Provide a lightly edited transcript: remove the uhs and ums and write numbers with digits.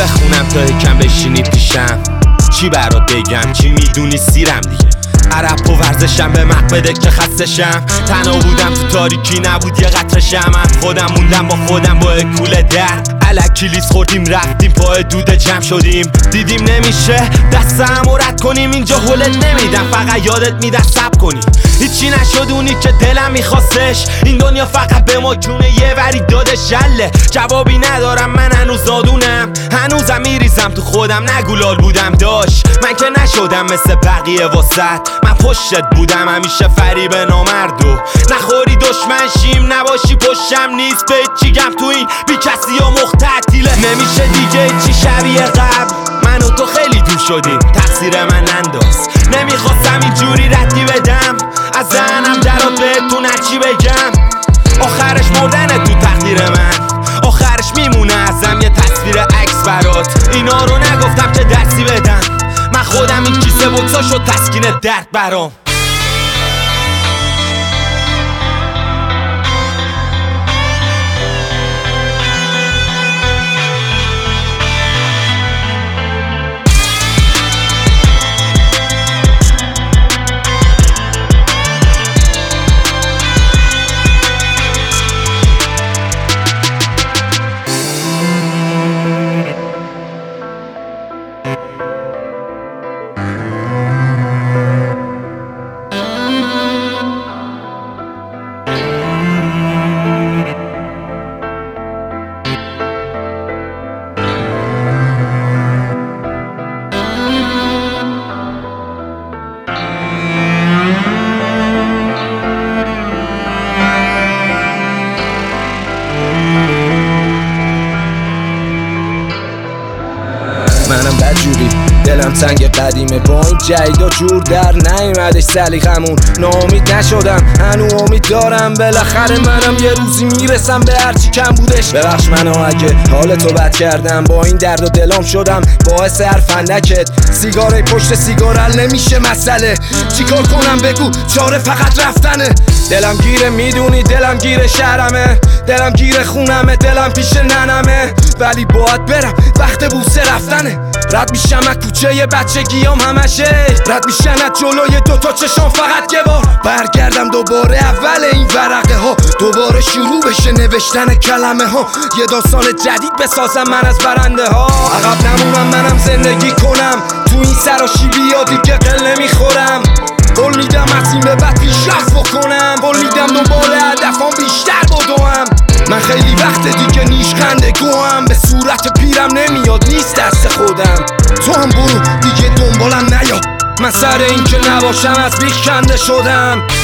بخونم تا یکم بشینی پیشم. چی برات بگم، چی میدونی سیرم دیگه. عرب و ورزشم به مقبده که خستشم. تنها بودم تو تاریکی، نبود یه قطره شمم. خودم موندم با خودم با کوله درد. الکی لیز خوردیم رفتیم پای دوده جمع شدیم. دیدیم نمیشه دستم رد کنیم، اینجا حلت نمیدم فقط یادت میدم صبر کنی. هیچی نشد اونی که دلم میخواستش. این دنیا فقط به ما جونه یه وری داده شله. جوابی ندارم من هنوز نادونم، هنوزم میریزم تو خودم. نگولال بودم داشت من که نشدم مثل بقیه واسط. من پشتت بودم همیشه فریب نامردو. نخوری دشمن شیم نباشی پشتم نیست. به چیگم تو این بی کسی و مختطیله. نمیشه دیگه چی شبیه قبل. من و تو خیلی دور شدیم تقصیر من ننداز. نمیخواستم اینجوری ردی بدم از ذهنم درات بهتون هرچی بگم. آخرش مردن تو تقدیر من، آخرش میمونه ازم یه تصویر عکس برات. اینا رو نگفتم که دستی بدم، من خودم این کیسه بکسا شد تسکین درد برام. منم بدجوری دلم تنگ قدیمه، با این جیدا جور در نیومدش سلیقمون. ناامید نشدم هنو امید دارم، بالاخره منم یه روزی میرسم به هرچی کم بودش. ببخش منو اگه حالتو بد کردم، با این درد و دلم شدم باعث هر فندکت. سیگاره پشت سیگار حل نمیشه مسئله، چیکار کنم بگو چاره فقط رفتنه. دلم گیره میدونی دلم گیره شهرمه، دلم گیره خونمه، دلم پیش ننمه. ولی باید برم وقت بوسه رفتنه. رد میشم از کوچه بچگیام همشه، رد میشن از جلوی دوتا چشام فقط یه بار. برگردم دوباره اول این ورقه ها، دوباره شروع بشه نوشتن کلمه ها. یه داستان جدید بسازم من از برنده ها. عقب نمونم منم زندگی کنم تو این سراشیبی ها، دیگه قل نمیخورم. قول میدم از این به بعد پیشرفت بکنم، قول میدم دوباره هدفام بیشتر بدوم. من خیلی وقت دیگه نیشخنده گوهم، به صورت پیرم نمیاد نیست دست خودم. تو هم برو دیگه دنبالم نیا، من سر این که نباشم از بیخ کنده شدم.